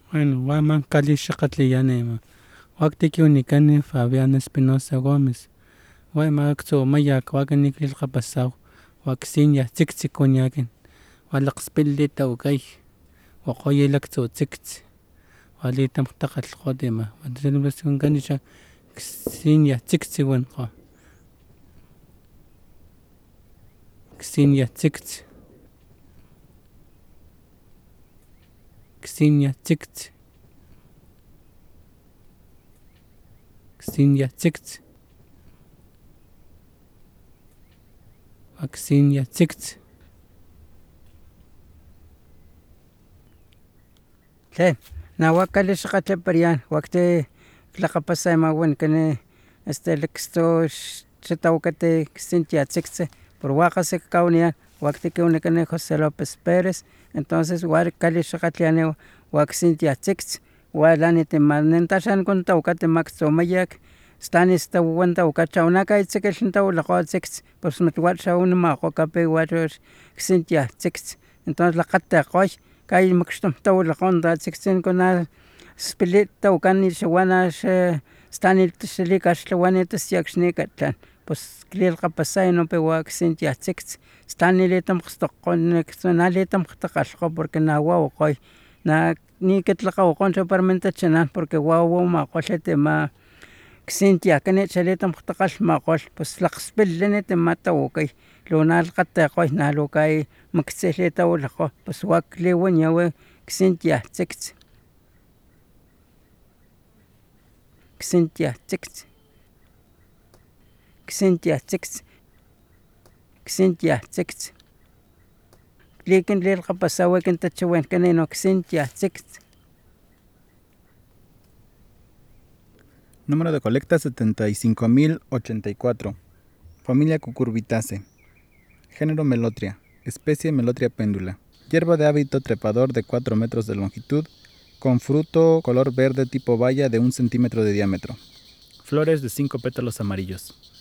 Bueno, Guaman Cali Shakatlianema. Waktiki unicani Fabián Espinosa Gómez. Guaymaxo Mayak Waganikil Kapasau. Waxinya Tziktzikunyakin. Walaqspillita ukay. Wakoyelakzo tzikts. Walitam takal Hodema. Wadzelbaskan Ganisha Xinya Tziktziwanko. Xinya Tzikt. Xinya Tzikt. Xinya Tzikt. Xinya Tzikt. Tlen, nawakali xakatleparian, wakte tlakapasay mawan kane liksto xitawakate Cintia Tziktzi, por wakase kaunian, wakte kiunikane José López Pérez, entonces wakali xakatliani wak Cintia Tziktzi, walani timanentaxan kontawakate maxtomayak, stanis tawan tawakacha unaka itzikil tawalakua Tziktzi, pues matwacha unimakua kape wachox Cintia Tziktzi, entonces lakate qoy, kay makxtom tawalakon ta Tziktzi kuna spilit tawakani xawana stanil xilikax tlawani tasyaxnikatlan, pues klilkapasay no pewak Cintia Tziktzi, stanilitam qstokon nalitam qtakalko porque nawawaqoy, na nikitlakawakon chaparmentachanan porque wawawmakol tima Cintia kani chalitam qtakal makol, pues tlakspilini timatawakay, lunal katekoy nalukay maktzili tawalako, pues wak liwan yawi Cintia Tziktzi. Cintia Tziktzi. Cintia Tziktzi. Cintia Tziktzi. Likin lilkapasawa kintachawen kanino Cintia Tziktzi. Número de colecta 75.084. Familia Cucurbitaceae. Género Melotria. Especie Melotria péndula. Hierba de hábito trepador de 4 metros de longitud, con fruto color verde tipo baya de 1 centímetro de diámetro. Flores de 5 pétalos amarillos.